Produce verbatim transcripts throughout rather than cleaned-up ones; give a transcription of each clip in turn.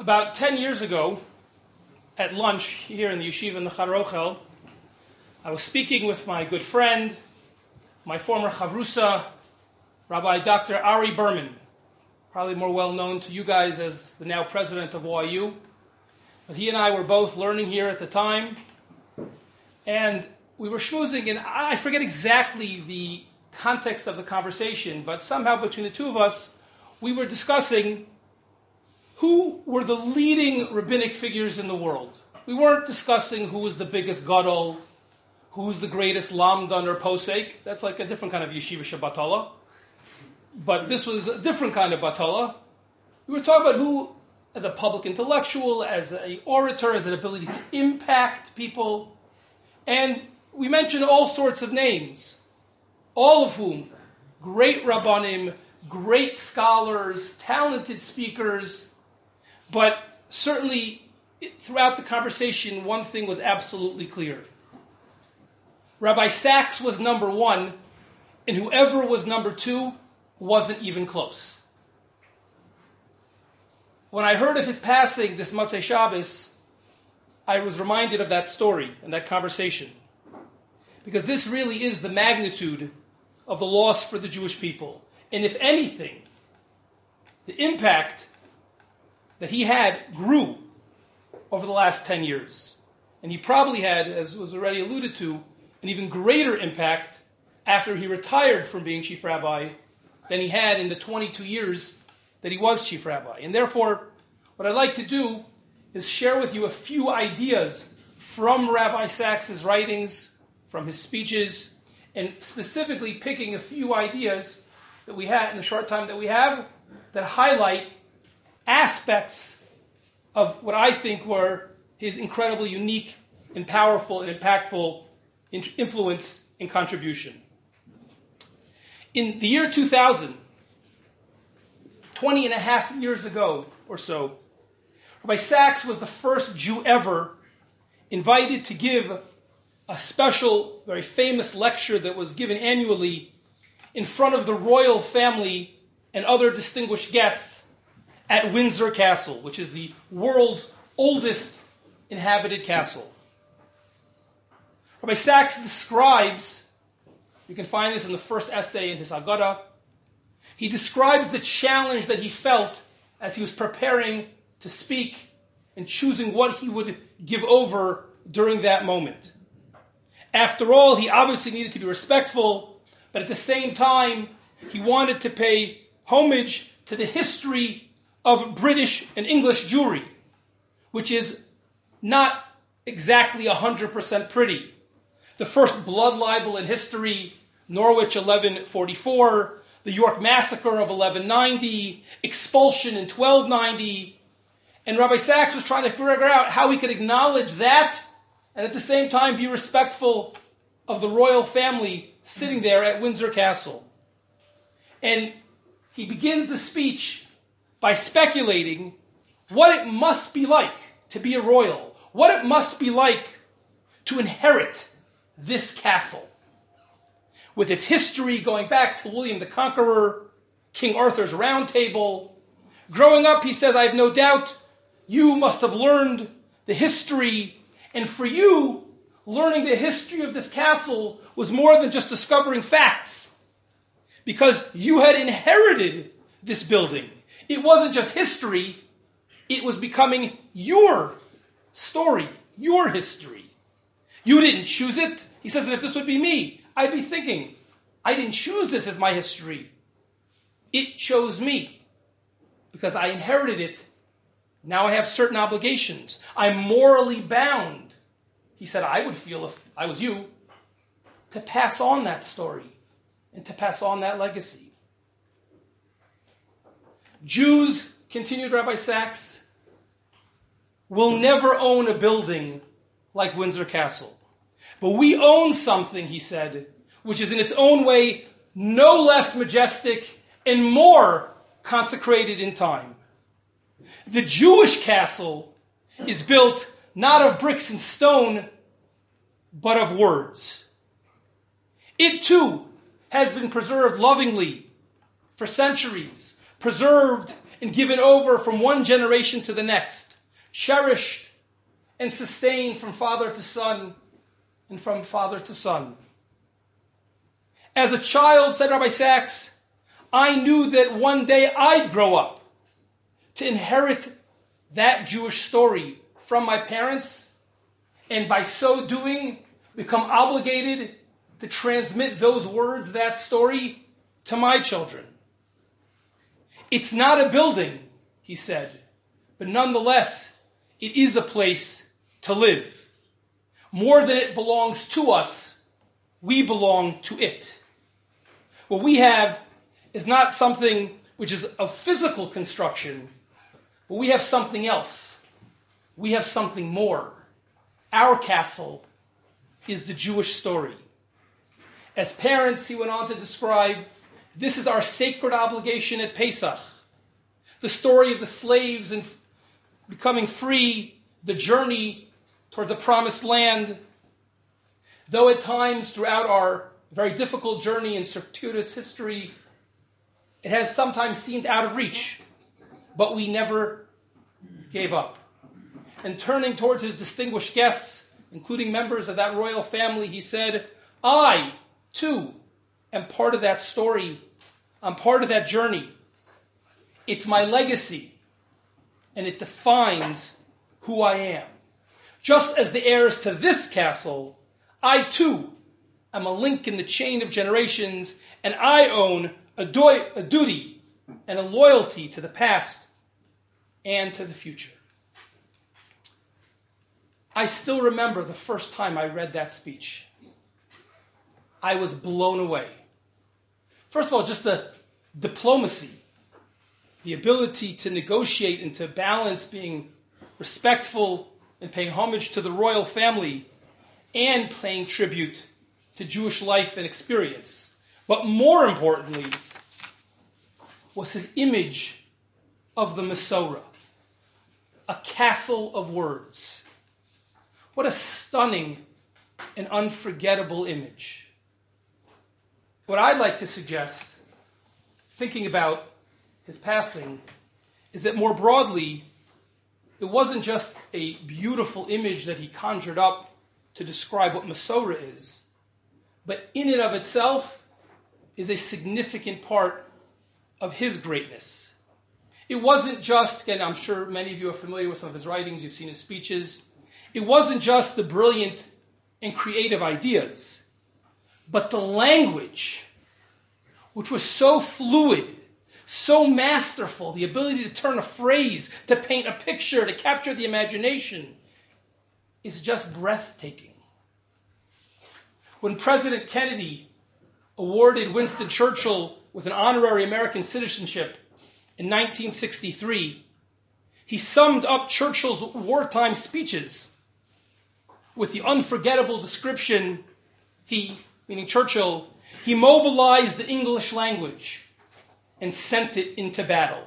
About ten years ago, at lunch here in the yeshiva in the Char Rochel, I was speaking with my good friend, my former chavrusa, Rabbi Doctor Ari Berman, probably more well known to you guys as the now president of O I U. But he and I were both learning here at the time, and we were schmoozing, and I forget exactly the context of the conversation, but somehow between the two of us, we were discussing who were the leading rabbinic figures in the world. We weren't discussing who was the biggest gadol, who's the greatest lamdan or posek. That's like a different kind of yeshiva shabbatala. But this was a different kind of batala. We were talking about who, as a public intellectual, as an orator, as an ability to impact people. And we mentioned all sorts of names, all of whom great rabbanim, great scholars, talented speakers. But certainly, throughout the conversation, one thing was absolutely clear. Rabbi Sacks was number one, and whoever was number two wasn't even close. When I heard of his passing this Motzei Shabbos, I was reminded of that story and that conversation. Because this really is the magnitude of the loss for the Jewish people. And if anything, the impact that he had grew over the last ten years. And he probably had, as was already alluded to, an even greater impact after he retired from being chief rabbi than he had in the twenty-two years that he was chief rabbi. And therefore, what I'd like to do is share with you a few ideas from Rabbi Sacks' writings, from his speeches, and specifically picking a few ideas that we had in the short time that we have that highlight aspects of what I think were his incredibly unique and powerful and impactful influence and contribution. In the year two thousand, twenty and a half years ago or so, Rabbi Sacks was the first Jew ever invited to give a special, very famous lecture that was given annually in front of the royal family and other distinguished guests at Windsor Castle, which is the world's oldest inhabited castle. Rabbi Sacks describes, you can find this in the first essay in his Haggadah, he describes the challenge that he felt as he was preparing to speak and choosing what he would give over during that moment. After all, he obviously needed to be respectful, but at the same time, he wanted to pay homage to the history of British and English Jewry, which is not exactly one hundred percent pretty. The first blood libel in history, Norwich eleven forty-four, the York Massacre of eleven ninety, expulsion in twelve ninety, and Rabbi Sacks was trying to figure out how he could acknowledge that and at the same time be respectful of the royal family sitting there at Windsor Castle. And he begins the speech by speculating what it must be like to be a royal, what it must be like to inherit this castle, with its history going back to William the Conqueror, King Arthur's Round Table. Growing up, he says, I have no doubt you must have learned the history, and for you, learning the history of this castle was more than just discovering facts, because you had inherited this building. It wasn't just history, it was becoming your story, your history. You didn't choose it. He says that if this would be me, I'd be thinking, I didn't choose this as my history. It chose me because I inherited it. Now I have certain obligations. I'm morally bound. He said, I would feel if I was you, to pass on that story and to pass on that legacy. Jews, continued Rabbi Sacks, will never own a building like Windsor Castle. But we own something, he said, which is in its own way no less majestic and more consecrated in time. The Jewish castle is built not of bricks and stone, but of words. It too has been preserved lovingly for centuries, preserved and given over from one generation to the next, cherished and sustained from father to son and from father to son. As a child, said Rabbi Sacks, I knew that one day I'd grow up to inherit that Jewish story from my parents, and by so doing, become obligated to transmit those words, that story, to my children. It's not a building, he said, but nonetheless, it is a place to live. More than it belongs to us, we belong to it. What we have is not something which is of physical construction, but we have something else. We have something more. Our castle is the Jewish story. As parents, he went on to describe, this is our sacred obligation at Pesach. The story of the slaves and becoming free, the journey towards the promised land. Though at times throughout our very difficult journey in circuitous history, it has sometimes seemed out of reach, but we never gave up. And turning towards his distinguished guests, including members of that royal family, he said, I, too, am part of that story. I'm part of that journey. It's my legacy, and it defines who I am. Just as the heirs to this castle, I, too, am a link in the chain of generations, and I own a, do- a duty and a loyalty to the past and to the future. I still remember the first time I read that speech. I was blown away. First of all, just the diplomacy, the ability to negotiate and to balance being respectful and paying homage to the royal family and paying tribute to Jewish life and experience. But more importantly, was his image of the Mesorah, a castle of words. What a stunning and unforgettable image. What I'd like to suggest, thinking about his passing, is that more broadly, it wasn't just a beautiful image that he conjured up to describe what Mesorah is, but in and of itself is a significant part of his greatness. It wasn't just, and I'm sure many of you are familiar with some of his writings, you've seen his speeches, it wasn't just the brilliant and creative ideas, but the language, which was so fluid, so masterful, the ability to turn a phrase, to paint a picture, to capture the imagination, is just breathtaking. When President Kennedy awarded Winston Churchill with an honorary American citizenship in nineteen sixty-three, he summed up Churchill's wartime speeches with the unforgettable description, he, meaning Churchill, he mobilized the English language and sent it into battle.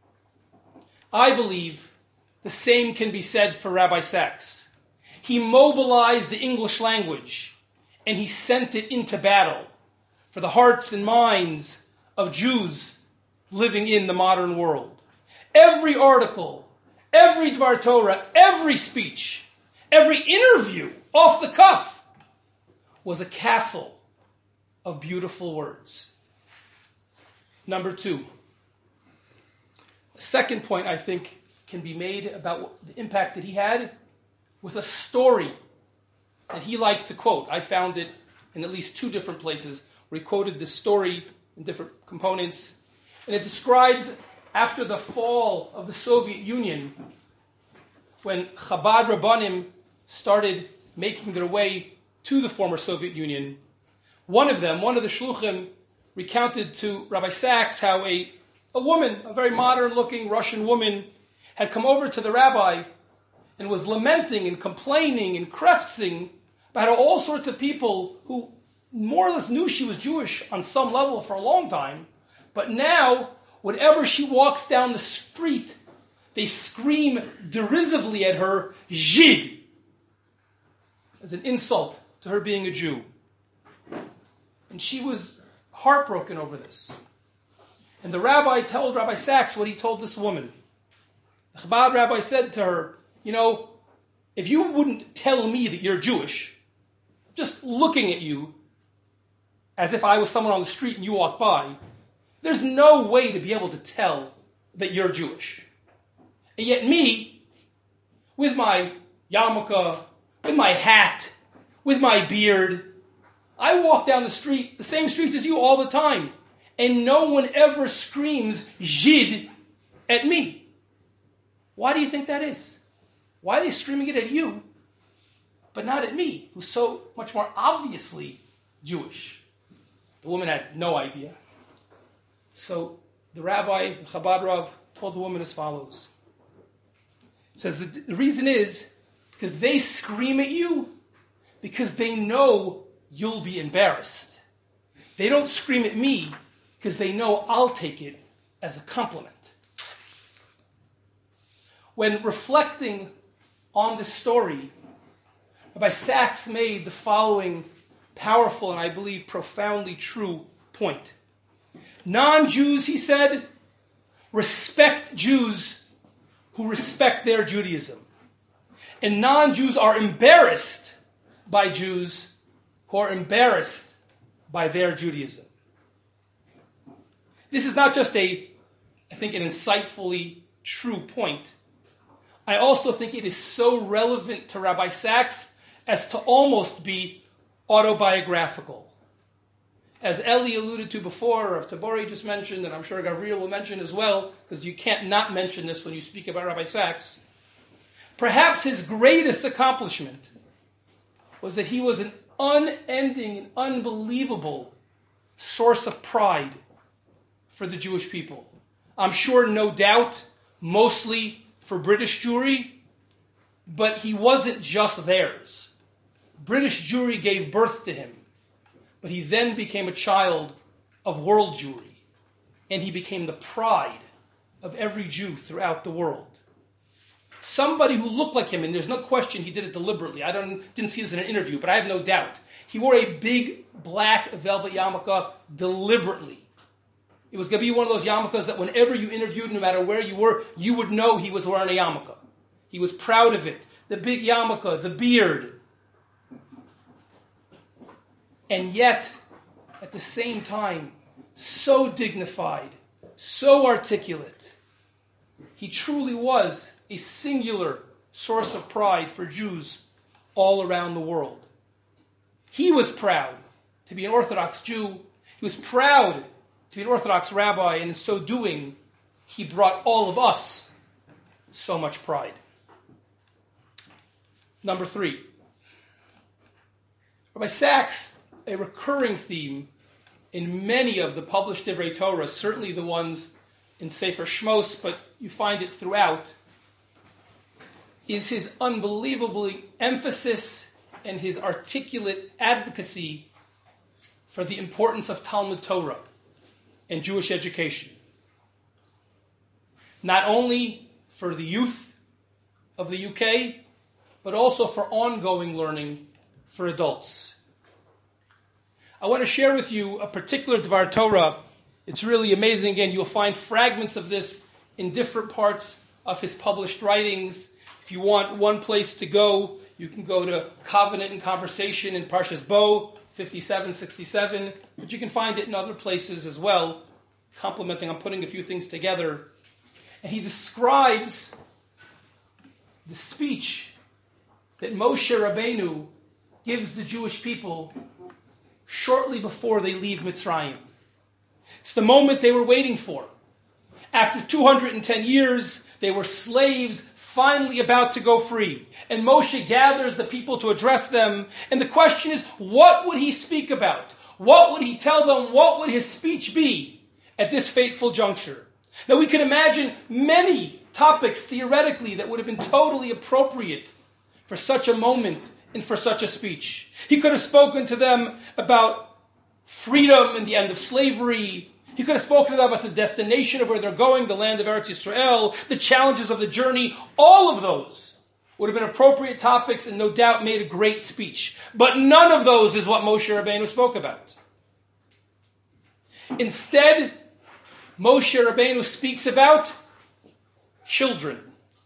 I believe the same can be said for Rabbi Sacks. He mobilized the English language and he sent it into battle for the hearts and minds of Jews living in the modern world. Every article, every Dvar Torah, every speech, every interview off the cuff was a castle of beautiful words. Number two, a second point I think can be made about the impact that he had with a story that he liked to quote. I found it in at least two different places where he quoted this story in different components. And it describes after the fall of the Soviet Union, when Chabad Rabbanim started making their way to the former Soviet Union, one of them, one of the shluchim, recounted to Rabbi Sacks how a, a woman, a very modern-looking Russian woman, had come over to the rabbi and was lamenting and complaining and crusting about how all sorts of people who more or less knew she was Jewish on some level for a long time, but now, whenever she walks down the street, they scream derisively at her, Zhid, as an insult to her being a Jew. And she was heartbroken over this. And the rabbi told Rabbi Sachs what he told this woman. The Chabad rabbi said to her, you know, if you wouldn't tell me that you're Jewish, just looking at you as if I was someone on the street and you walked by, there's no way to be able to tell that you're Jewish. And yet me, with my yarmulke, with my hat, with my beard, I walk down the street, the same streets as you all the time, and no one ever screams Jid at me. Why do you think that is? Why are they screaming it at you, but not at me, who's so much more obviously Jewish? The woman had no idea. So the rabbi, the Chabad Rav, told the woman as follows. He says, the, the reason is because they scream at you because they know you'll be embarrassed. They don't scream at me because they know I'll take it as a compliment. When reflecting on this story, Rabbi Sachs made the following powerful and I believe profoundly true point. Non-Jews, he said, respect Jews who respect their Judaism. And non-Jews are embarrassed by Jews who are embarrassed by their Judaism. This is not just a, I think, an insightfully true point. I also think it is so relevant to Rabbi Sachs as to almost be autobiographical. As Eli alluded to before, or Tabori just mentioned, and I'm sure Gabriel will mention as well, because you can't not mention this when you speak about Rabbi Sachs, perhaps his greatest accomplishment was that he was an unending and unbelievable source of pride for the Jewish people. I'm sure, no doubt, mostly for British Jewry, but he wasn't just theirs. British Jewry gave birth to him, but he then became a child of world Jewry, and he became the pride of every Jew throughout the world. Somebody who looked like him, and there's no question he did it deliberately. I don't, didn't see this in an interview, but I have no doubt. He wore a big black velvet yarmulke deliberately. It was going to be one of those yarmulkes that whenever you interviewed, no matter where you were, you would know he was wearing a yarmulke. He was proud of it. The big yarmulke, the beard. And yet, at the same time, so dignified, so articulate. He truly was a singular source of pride for Jews all around the world. He was proud to be an Orthodox Jew. He was proud to be an Orthodox rabbi, and in so doing, he brought all of us so much pride. Number three. Rabbi Sachs, a recurring theme in many of the published Divrei Torah, certainly the ones in Sefer Shmos, but you find it throughout, is his unbelievably emphasis and his articulate advocacy for the importance of Talmud Torah and Jewish education. Not only for the youth of the U K, but also for ongoing learning for adults. I want to share with you a particular Dvar Torah. It's really amazing. Again, you'll find fragments of this in different parts of his published writings. If you want one place to go, you can go to Covenant and Conversation in Parshas Bo, fifty-seven sixty-seven, but you can find it in other places as well, complementing, I'm putting a few things together. And he describes the speech that Moshe Rabbeinu gives the Jewish people shortly before they leave Mitzrayim. It's the moment they were waiting for. After two hundred ten years, they were slaves, finally about to go free. And Moshe gathers the people to address them. And the question is, what would he speak about? What would he tell them? What would his speech be at this fateful juncture? Now we can imagine many topics theoretically that would have been totally appropriate for such a moment and for such a speech. He could have spoken to them about freedom and the end of slavery. He could have spoken to them about the destination of where they're going, the land of Eretz Yisrael, the challenges of the journey. All of those would have been appropriate topics and no doubt made a great speech. But none of those is what Moshe Rabbeinu spoke about. Instead, Moshe Rabbeinu speaks about children.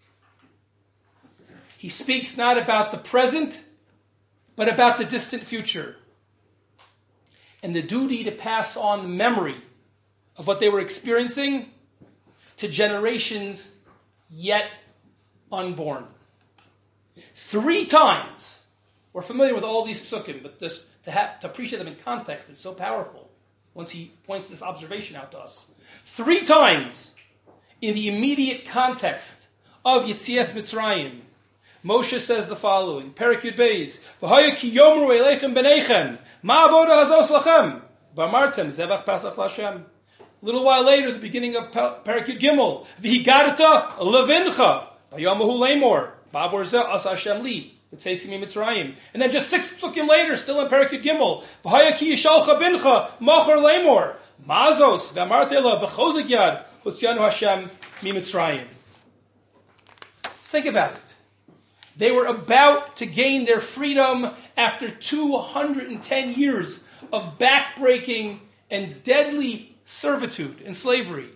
He speaks not about the present, but about the distant future. And the duty to pass on the memory of what they were experiencing to generations yet unborn. Three times, we're familiar with all these psukim, but this, to, have, to appreciate them in context, it's so powerful once he points this observation out to us. Three times, in the immediate context of Yetzias Mitzrayim, Moshe says the following, Perek Yud Beis, V'haya ki yomru eleichem b'neichem, ma avoda hazos lachem, v'amartem zevach pasach l'Hashem. A little while later, the beginning of Perek Yud Gimel, V'higadata levincha, v'yomahu lemor, ba'avor zeh as Hashem li, v'tzeisi mi Mitzrayim. And then just six psukim later, still in Perek Yud Gimel, V'haya ki yishalcha bincha, machor lemor, mazos, v'amartela b'chozik yad, hutzianu Hashem mi Mitzrayim. Think about it. They were about to gain their freedom after two hundred ten years of backbreaking and deadly servitude and slavery.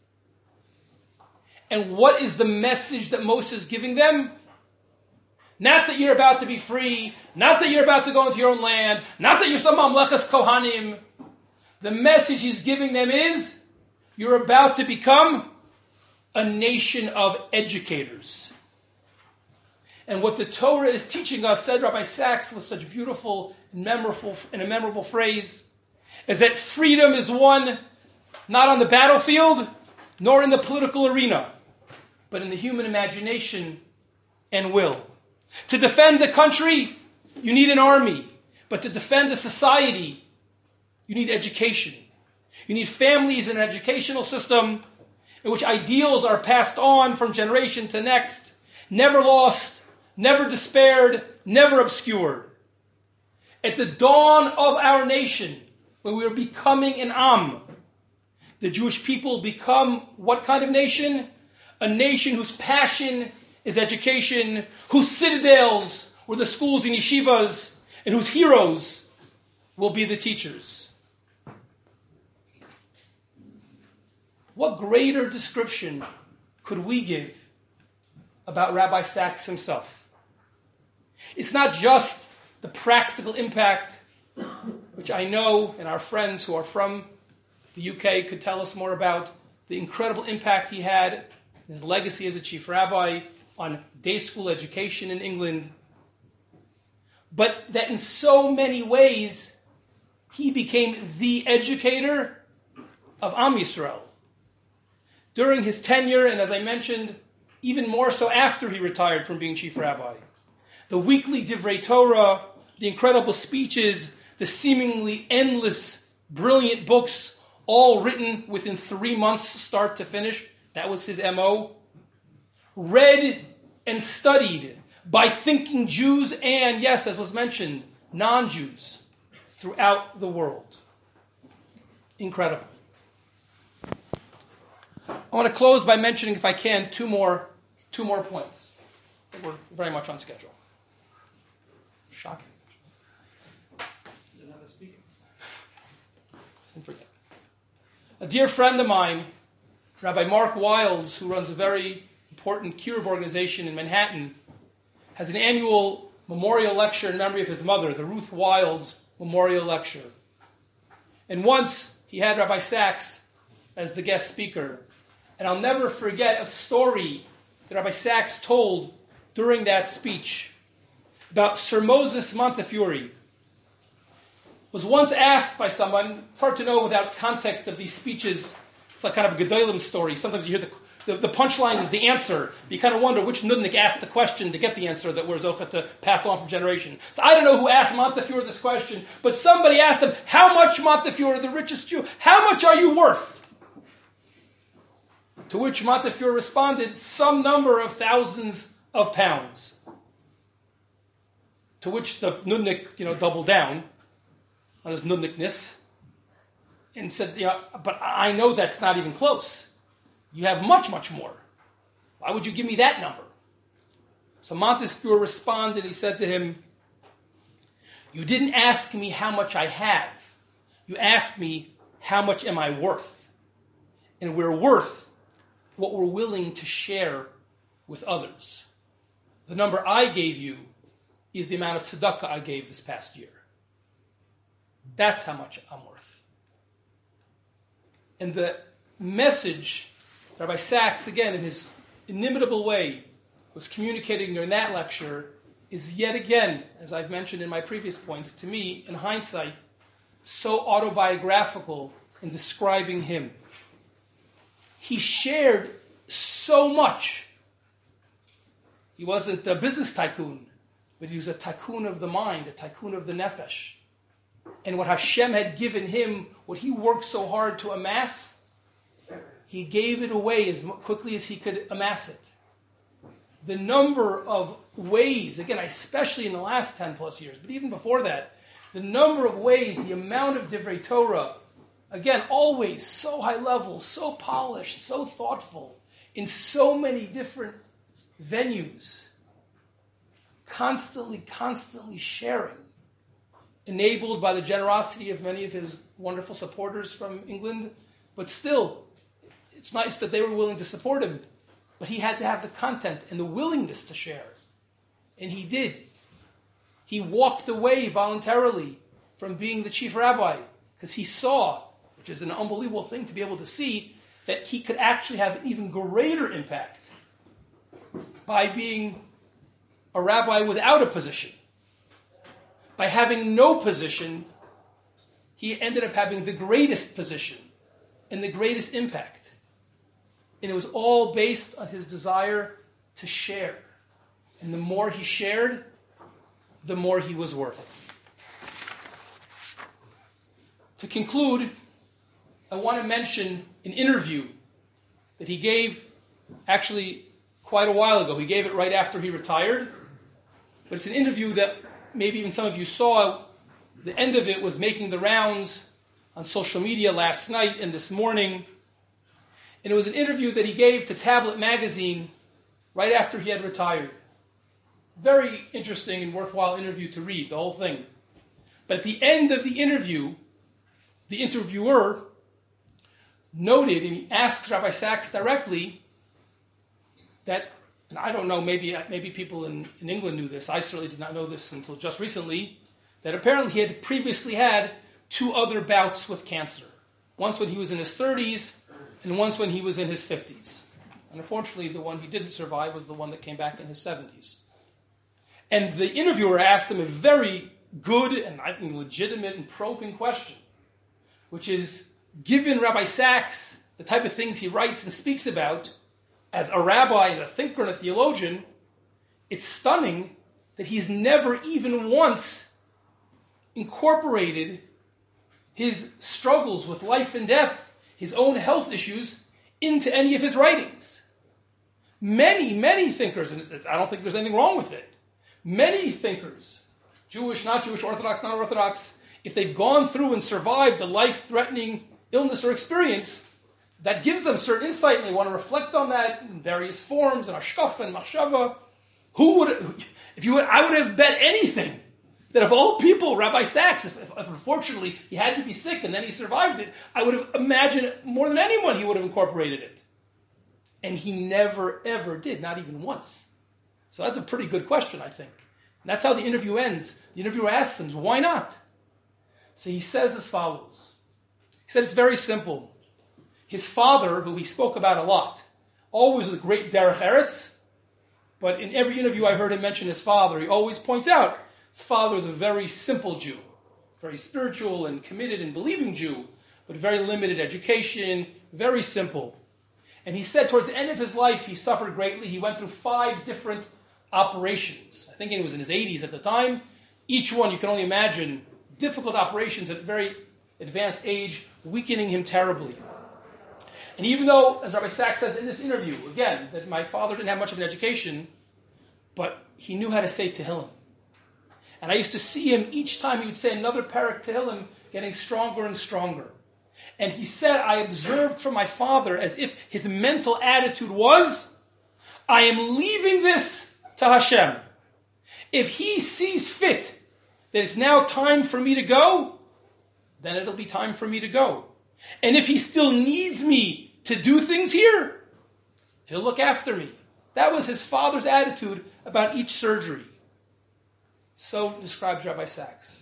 And what is the message that Moses is giving them? Not that you're about to be free, not that you're about to go into your own land, not that you're some Mamlechas Kohanim. The message he's giving them is, you're about to become a nation of educators. And what the Torah is teaching us, said Rabbi Sachs with such beautiful and memorable and a memorable phrase, is that freedom is won not on the battlefield, nor in the political arena, but in the human imagination and will. To defend a country, you need an army. But to defend a society, you need education. You need families and an educational system in which ideals are passed on from generation to next, never lost, never despaired, never obscured. At the dawn of our nation, when we are becoming an Am, the Jewish people become what kind of nation? A nation whose passion is education, whose citadels were the schools and yeshivas, and whose heroes will be the teachers. What greater description could we give about Rabbi Sachs himself? It's not just the practical impact, which I know and our friends who are from the U K could tell us more about, the incredible impact he had, his legacy as a chief rabbi on day school education in England, but that in so many ways he became the educator of Am Yisrael. During his tenure, and as I mentioned, even more so after he retired from being chief rabbi. The weekly Divrei Torah, the incredible speeches, the seemingly endless, brilliant books, all written within three months, start to finish. That was his M O. Read and studied by thinking Jews and, yes, as was mentioned, non-Jews throughout the world. Incredible. I want to close by mentioning, if I can, two more, two more points. We're very much on schedule. Shocking. Didn't have a speaker. Didn't forget. A dear friend of mine, Rabbi Mark Wiles, who runs a very important Kiruv organization in Manhattan, has an annual memorial lecture in memory of his mother, the Ruth Wiles Memorial Lecture. And once he had Rabbi Sachs as the guest speaker. And I'll never forget a story that Rabbi Sachs told during that speech about Sir Moses Montefiore. Was once asked by someone, it's hard to know without context of these speeches, it's like kind of a Gedolim story. Sometimes you hear the, the, the punchline is the answer. You kind of wonder which Nudnik asked the question to get the answer that we're Zocha to pass on from generation. So I don't know who asked Montefiore this question, but somebody asked him, how much, Montefiore, the richest Jew, how much are you worth? To which Montefiore responded, some number of thousands of pounds. To which the Nudnik, you know, doubled down on his Nudnikness and said, you know, but I know that's not even close. You have much, much more. Why would you give me that number? So Montefiore responded, he said to him, you didn't ask me how much I have. You asked me, how much am I worth? and we're worth what we're willing to share with others. The number I gave you is the amount of tzedakah I gave this past year. That's how much I'm worth. And the message that Rabbi Sacks, again, in his inimitable way, was communicating during that lecture is yet again, as I've mentioned in my previous points, to me, in hindsight, so autobiographical in describing him. He shared so much. He wasn't a business tycoon, but he was a tycoon of the mind, a tycoon of the nefesh. And what Hashem had given him, what he worked so hard to amass, he gave it away as quickly as he could amass it. The number of ways, again, especially in the last ten plus years, but even before that, the number of ways, the amount of Divrei Torah, again, always so high level, so polished, so thoughtful, in so many different venues, constantly, constantly sharing, enabled by the generosity of many of his wonderful supporters from England, but still, it's nice that they were willing to support him, but he had to have the content and the willingness to share. And he did. He walked away voluntarily from being the chief rabbi because he saw, which is an unbelievable thing to be able to see, that he could actually have an even greater impact by being a rabbi without a position. By having no position, he ended up having the greatest position and the greatest impact. And it was all based on his desire to share. And the more he shared, the more he was worth. To conclude, I want to mention an interview that he gave actually quite a while ago. He gave it right after he retired. But it's an interview that maybe even some of you saw. The end of it was making the rounds on social media last night and this morning. And it was an interview that he gave to Tablet Magazine right after he had retired. Very interesting and worthwhile interview to read, the whole thing. But at the end of the interview, the interviewer noted, and he asks Rabbi Sacks directly, that, and I don't know, maybe maybe people in, in England knew this, I certainly did not know this until just recently, that apparently he had previously had two other bouts with cancer. Once when he was in his thirties, and once when he was in his fifties. And unfortunately, the one he didn't survive was the one that came back in his seventies. And the interviewer asked him a very good and I think legitimate and probing question, which is, given Rabbi Sacks, the type of things he writes and speaks about, as a rabbi and a thinker and a theologian, it's stunning that he's never even once incorporated his struggles with life and death, his own health issues, into any of his writings. Many, many thinkers, and I don't think there's anything wrong with it, many thinkers, Jewish, not Jewish, Orthodox, not Orthodox, if they've gone through and survived a life-threatening illness or experience, that gives them certain insight, and they want to reflect on that in various forms, and hashkafa and machshava. Who would, if you would, I would have bet anything that of all people, Rabbi Sacks, if, if, if unfortunately he had to be sick and then he survived it, I would have imagined more than anyone he would have incorporated it. And he never, ever did, not even once. So that's a pretty good question, I think. And that's how the interview ends. The interviewer asks him, why not? So he says as follows. He said it's very simple. His father, who he spoke about a lot, always with great derech eretz, but in every interview I heard him mention his father, he always points out his father was a very simple Jew, very spiritual and committed and believing Jew, but very limited education, very simple. And he said towards the end of his life, he suffered greatly. He went through five different operations. I think he was in his eighties at the time. Each one, you can only imagine, difficult operations at a very advanced age, weakening him terribly. And even though, as Rabbi Sacks says in this interview, again, that my father didn't have much of an education, but he knew how to say Tehillim. And I used to see him each time he would say another parak Tehillim, getting stronger and stronger. And he said, I observed from my father as if his mental attitude was, I am leaving this to Hashem. If he sees fit that it's now time for me to go, then it'll be time for me to go. And if he still needs me to do things here. He'll look after me. That was his father's attitude about each surgery. So describes Rabbi Sacks.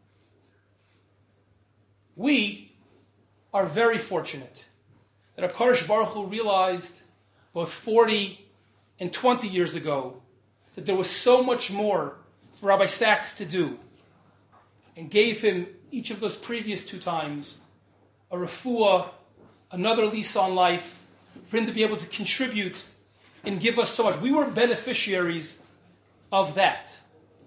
We are very fortunate that HaKadosh Baruch Hu realized both forty and twenty years ago that there was so much more for Rabbi Sacks to do, and gave him each of those previous two times a refuah, another lease on life, for him to be able to contribute and give us so much. We were beneficiaries of that.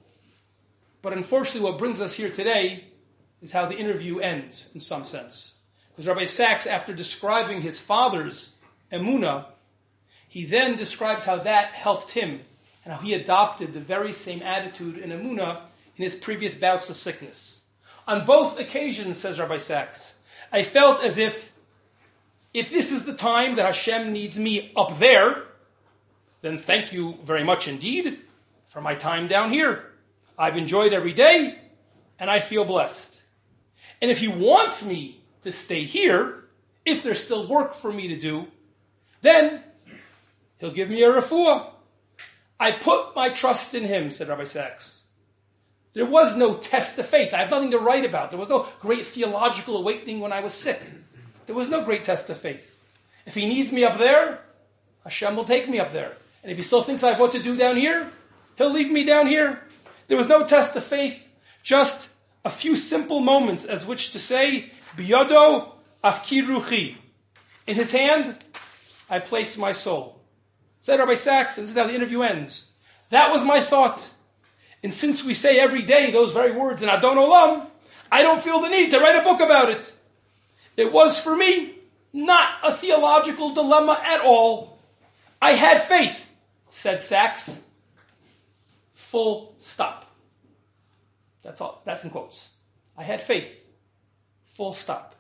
But unfortunately, what brings us here today is how the interview ends, in some sense. Because Rabbi Sacks, after describing his father's emunah, he then describes how that helped him and how he adopted the very same attitude in emunah in his previous bouts of sickness. On both occasions, says Rabbi Sacks, I felt as if, if this is the time that Hashem needs me up there, then thank you very much indeed for my time down here. I've enjoyed every day, and I feel blessed. And if he wants me to stay here, if there's still work for me to do, then he'll give me a refuah. I put my trust in him, said Rabbi Sacks. There was no test of faith. I have nothing to write about. There was no great theological awakening when I was sick. There was no great test of faith. If he needs me up there, Hashem will take me up there. And if he still thinks I have what to do down here, he'll leave me down here. There was no test of faith, just a few simple moments as which to say, Biyado afki ruchi. In his hand, I placed my soul. Said Rabbi Sacks, and this is how the interview ends. That was my thought. And since we say every day those very words in Adon Olam, I don't feel the need to write a book about it. It was for me not a theological dilemma at all. I had faith, said Sacks. Full stop. That's all. That's in quotes. I had faith. Full stop.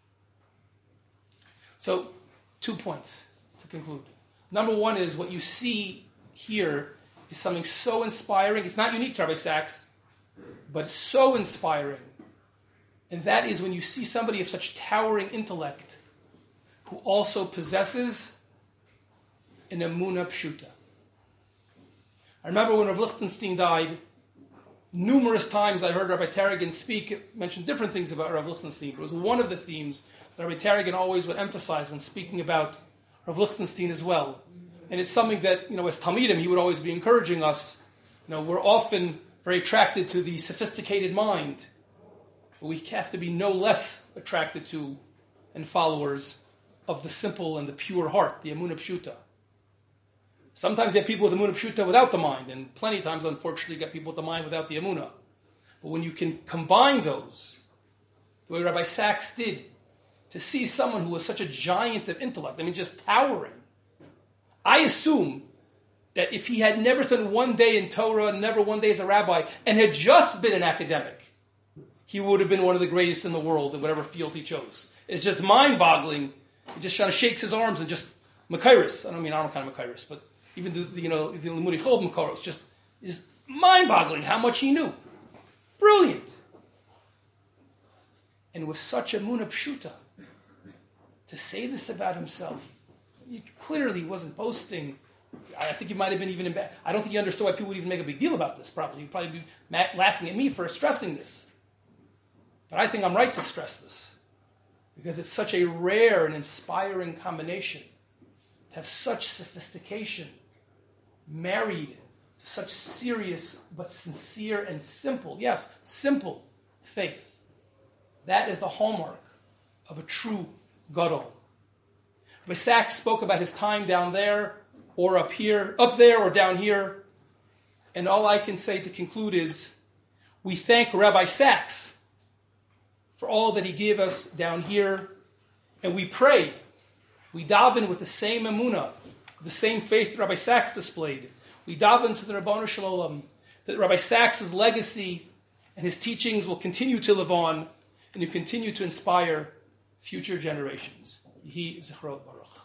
So, two points to conclude. Number one is what you see here is something so inspiring. It's not unique to Rabbi Sacks, but so inspiring. And that is when you see somebody of such towering intellect who also possesses an emunah pshuta. I remember when Rav Lichtenstein died, numerous times I heard Rabbi Tarragon speak, mention different things about Rav Lichtenstein, but it was one of the themes that Rabbi Tarragon always would emphasize when speaking about Rav Lichtenstein as well. And it's something that, you know, as Talmidim, he would always be encouraging us. You know, we're often very attracted to the sophisticated mind, but we have to be no less attracted to and followers of the simple and the pure heart, the emunah pshuta. Sometimes you have people with emunah pshuta without the mind, and plenty of times, unfortunately, you get people with the mind without the emunah. But when you can combine those, the way Rabbi Sacks did, to see someone who was such a giant of intellect, I mean, just towering. I assume that if he had never spent one day in Torah, never one day as a rabbi, and had just been an academic, he would have been one of the greatest in the world in whatever field he chose. It's just mind-boggling. He just kind of shakes his arms and just makairis. I don't mean I don't kind of makairis, but even the, the you know the limudi chol makaros, just is mind-boggling how much he knew. Brilliant, and with such emunah pshuta to say this about himself. He clearly wasn't boasting. I think he might have been even in bad. I don't think he understood why people would even make a big deal about this. Probably he'd probably be ma- laughing at me for stressing this. But I think I'm right to stress this because it's such a rare and inspiring combination to have such sophistication married to such serious but sincere and simple, yes, simple faith. That is the hallmark of a true gadol. Rabbi Sacks spoke about his time down there or up here, up there or down here. And all I can say to conclude is we thank Rabbi Sacks for all that he gave us down here. And we pray, we daven with the same emunah, the same faith that Rabbi Sacks displayed. We daven to the Rabbanu Shalom that Rabbi Sacks' legacy and his teachings will continue to live on and to continue to inspire future generations. Yehi Zichro Baruch.